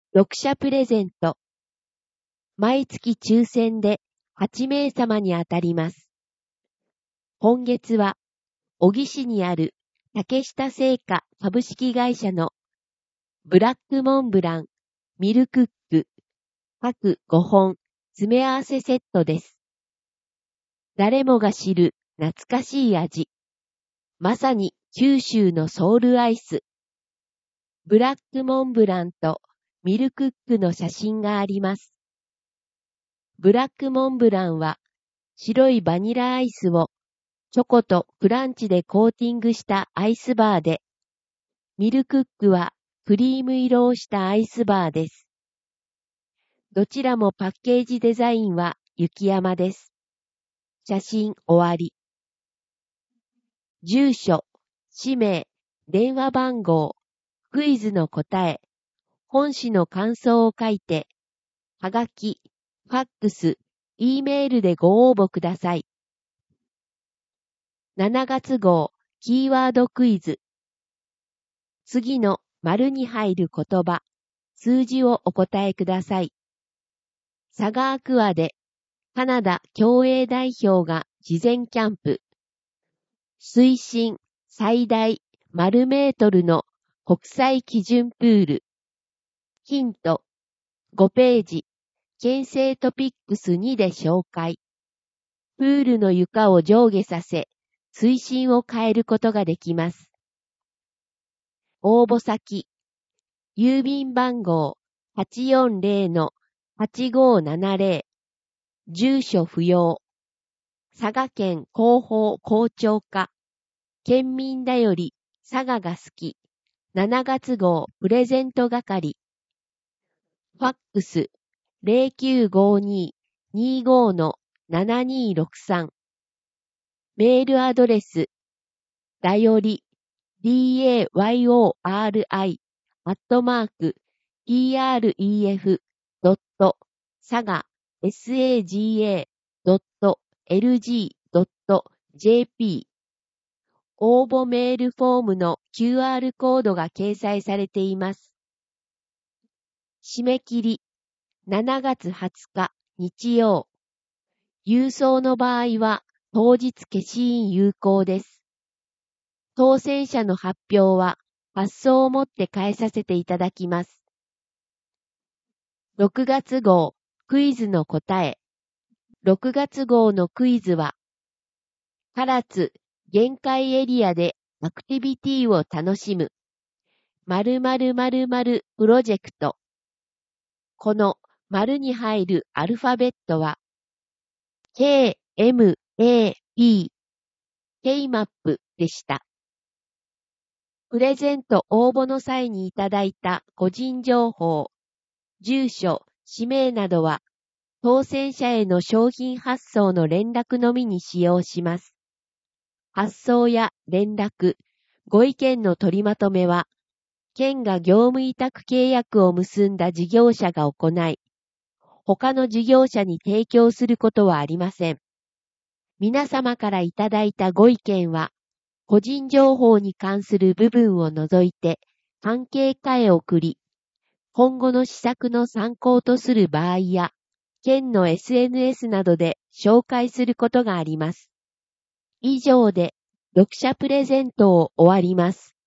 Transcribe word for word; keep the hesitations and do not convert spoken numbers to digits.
読者プレゼント。毎月抽選ではちめいさまに当たります。今月は、小城市にある竹下製菓株式会社のブラックモンブラン、ミルクック、各ごほん詰め合わせセットです。誰もが知る懐かしい味。まさに九州のソウルアイス。ブラックモンブランとミルクックの写真があります。ブラックモンブランは白いバニラアイスをチョコとクランチでコーティングしたアイスバーで、ミルクックはクリーム色をしたアイスバーです。どちらもパッケージデザインは雪山です。写真終わり。住所、氏名、電話番号、クイズの答え、本誌の感想を書いて、はがき、ファックス、E メールでご応募ください。しちがつ号、キーワードクイズ。次の丸に入る言葉、数字をお答えください。サガークアで、カナダ競泳代表が事前キャンプ。水深最大丸メートルの国際基準プール。ヒント、ごページ、県政トピックスにで紹介。プールの床を上下させ、水深を変えることができます。応募先、郵便番号 はちよんぜろのはちごななぜろ、住所不要、佐賀県広報広聴課、県民だより佐賀が好き、しちがつ号プレゼント係、ファックス ゼロきゅうごに にーご のななにーろくさん、メールアドレス、だより、dayori、アットマーク、pref、ドット、佐賀、saga、ドット、lg、ドット、jp。応募メールフォームの キューアール コードが掲載されています。締め切り、しちがつはつか、日曜。郵送の場合は、当日消印有効です。当選者の発表は発送をもって返させていただきます。ろくがつ号クイズの答え。ろくがつ号のクイズは、唐津限界エリアでアクティビティを楽しむ〇〇〇〇プロジェクト。この丸に入るアルファベットは ケーエムエーピー ケーマップでした。プレゼント応募の際にいただいた個人情報、住所、氏名などは、当選者への商品発送の連絡のみに使用します。発送や連絡、ご意見の取りまとめは、県が業務委託契約を結んだ事業者が行い、他の事業者に提供することはありません。皆様からいただいたご意見は、個人情報に関する部分を除いて関係課へ送り、今後の施策の参考とする場合や、県の エスエヌエス などで紹介することがあります。以上で読者プレゼントを終わります。